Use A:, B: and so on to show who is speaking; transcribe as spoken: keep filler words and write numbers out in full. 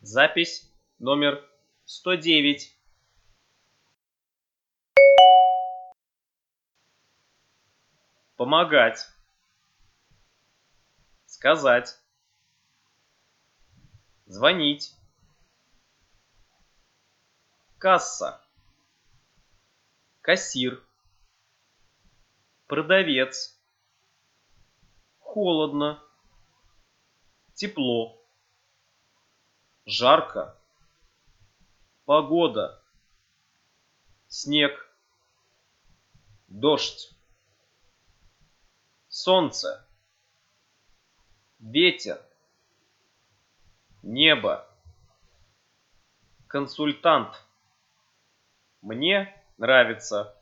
A: Запись номер сто девять. Помогать. Сказать. Звонить. Касса. Кассир. Продавец. Холодно. Тепло. Жарко. Погода. Снег. Дождь. Солнце. Ветер. Небо. Консультант. Мне нравится